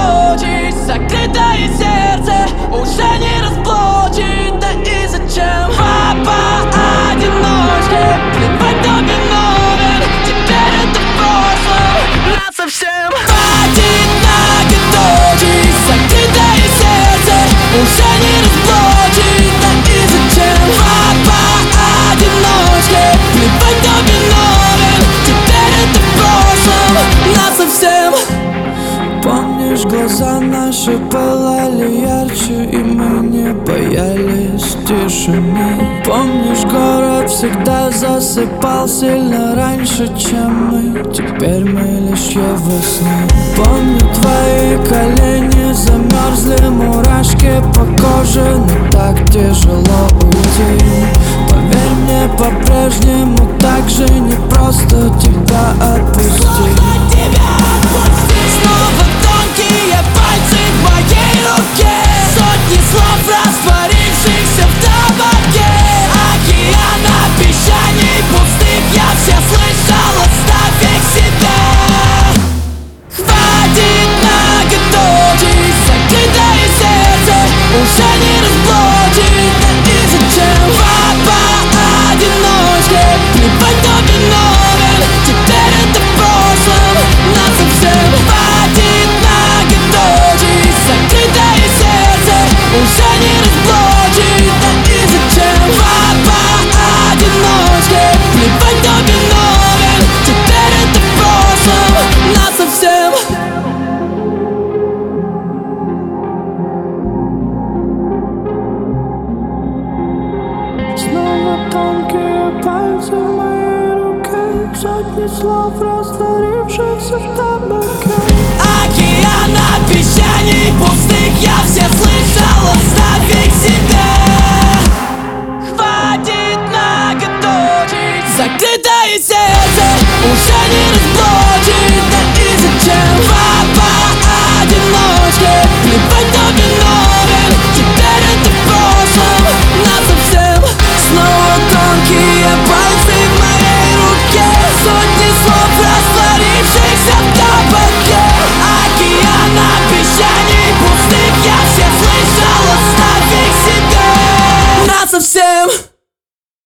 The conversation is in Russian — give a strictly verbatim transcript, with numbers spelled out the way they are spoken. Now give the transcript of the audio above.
разбудить. Закрытое сердце уже не разбудит. Да и зачем? Папа-одиночка, плевать, кто виновен. Теперь это в прошлом, насовсем. Хватит многоточий. Закрытое сердце уже не разбудит. Да и зачем? Папа-одиночка, плевать, кто виновен. Теперь это в прошлом, насовсем. Помнишь, глаза наши пылали ярче, и мы не боялись тишины. Помнишь, город всегда засыпал сильно раньше, чем мы. Теперь мы лишь его сны. Помню, твои колени замерзли, мурашки по коже, но так тяжело уйти. Поверь мне, по-прежнему так же непросто тебя отпустить. Снова тонкие пальцы в моей руке. Сотни слов, растворившихся в табаке. Океан обещаний пустых я все слышал, оставь их себе. Хватит многоточий. Закрытое сердце уже не разбудит. Да и зачем? Папа-одиночка, плевать, кто виновен. Теперь это в прошлом, насовсем. Закрытое сердце уже не разбудит. Да и зачем? Папа-одиночка, плевать, кто виновен. Теперь это в прошлом, насовсем. Снова тонкие пальцы в моей руке. Сотни слов, растворившихся в табаке. Океан обещаний пустых я все слышал, оставь их себе. Хватит многоточий. Закрытое сердце уже не разбудит. Да и зачем? Папа-одиночка, плевать, кто виновен. Теперь это в прошлом, насовсем. Снова тонкие пальцы в моей руке. Сотни слов, растворившихся в табаке. Океан обещаний пустых я все слышал, оставь их себе насовсем.